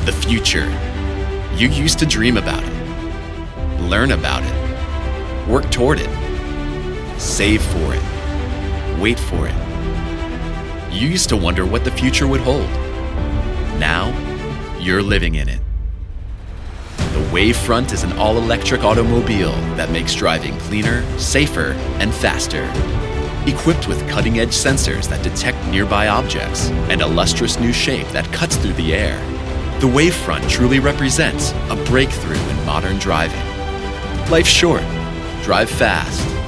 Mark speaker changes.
Speaker 1: The future. You used to dream about it, learn about it, work toward it, save for it, wait for it. You used to wonder what the future would hold. Now, you're living in it. The Wavefront is an all-electric automobile that makes driving cleaner, safer, and faster. Equipped with cutting-edge sensors that detect nearby objects and a lustrous new shape that cuts through the air, the Wavefront truly represents a breakthrough in modern driving. Life's short. Drive fast.